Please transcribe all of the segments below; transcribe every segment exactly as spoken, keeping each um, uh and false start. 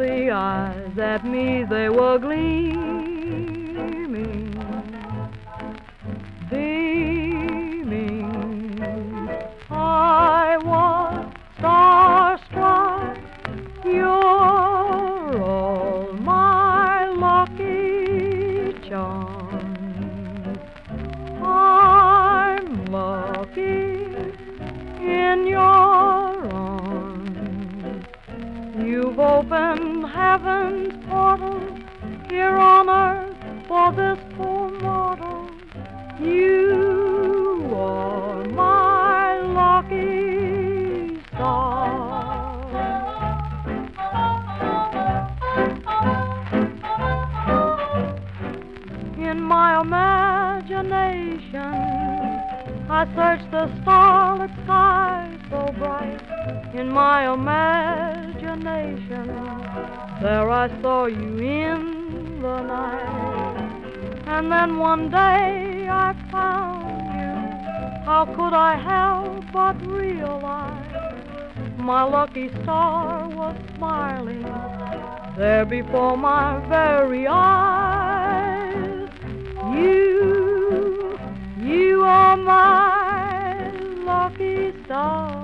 lovely eyes at me they were gleaming, beaming. I was starstruck. You're all my lucky charms. I'm lucky in your arms. You've opened heaven's portal here on earth for this poor mortal. You are my lucky star. In my imagination I searched the starlit sky so bright. In my imagination there I saw you in the night. And then one day I found you. How could I help but realize my lucky star was smiling there before my very eyes? You, you are my lucky star.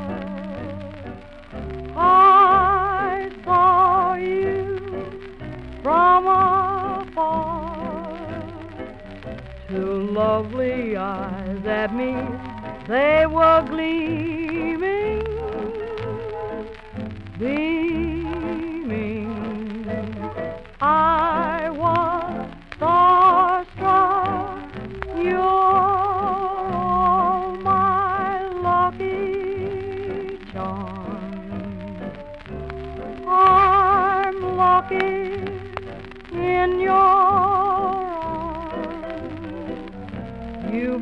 I saw you from afar. Two lovely eyes at me, they were gleaming, beaming. I was starstruck. You're all my lucky charms. I'm lucky